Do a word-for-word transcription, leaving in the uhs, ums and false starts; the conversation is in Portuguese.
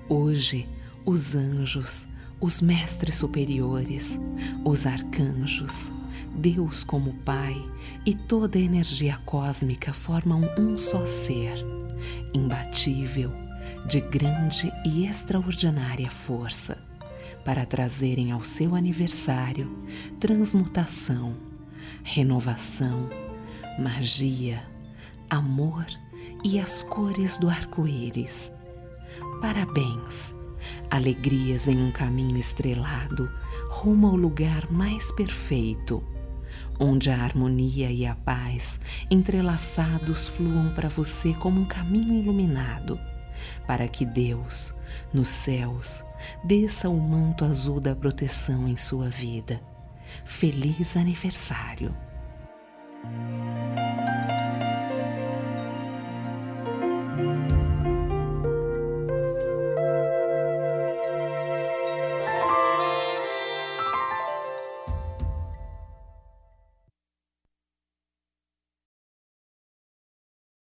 Hoje, os anjos, os mestres superiores, os arcanjos, Deus como Pai e toda a energia cósmica formam um só ser, imbatível, de grande e extraordinária força, para trazerem ao seu aniversário transmutação, renovação, magia, amor e as cores do arco-íris. Parabéns! Alegrias em um caminho estrelado rumo ao lugar mais perfeito, onde a harmonia e a paz entrelaçados fluam para você como um caminho iluminado, para que Deus, nos céus, desça o manto azul da proteção em sua vida. Feliz aniversário!